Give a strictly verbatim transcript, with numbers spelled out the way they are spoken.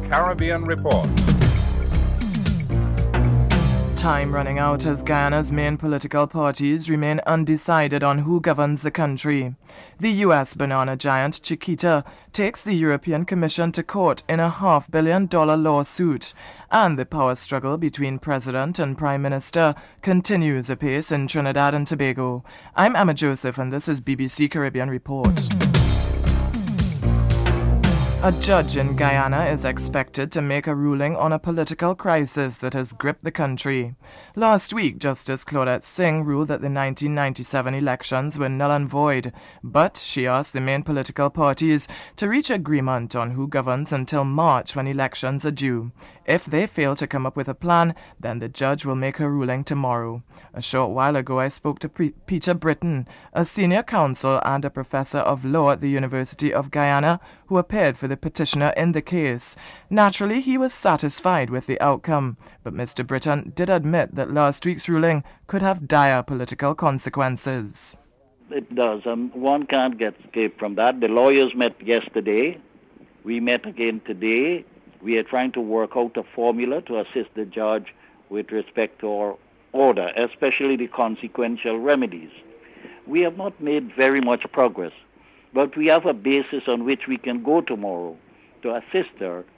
Caribbean Report. Time running out as Guyana's main political parties remain undecided on who governs the country. The U S banana giant Chiquita takes the European Commission to court in a half billion dollar lawsuit, and the power struggle between President and Prime Minister continues apace in Trinidad and Tobago. I'm Emma Joseph, and this is B B C Caribbean Report. A judge in Guyana is expected to make a ruling on a political crisis that has gripped the country. Last week, Justice Claudette Singh ruled that the nineteen ninety-seven elections were null and void, but she asked the main political parties to reach agreement on who governs until March, when elections are due. If they fail to come up with a plan, then the judge will make her ruling tomorrow. A short while ago, I spoke to P- Peter Britton, a senior counsel and a professor of law at the University of Guyana, who appeared for the petitioner in the case. Naturally, he was satisfied with the outcome, but Mister Britton did admit that last week's ruling could have dire political consequences. It does. Um, one can't get escape from that. The lawyers met yesterday. We met again today. We are trying to work out a formula to assist the judge with respect to our order, especially the consequential remedies. We have not made very much progress, but we have a basis on which we can go tomorrow to assist her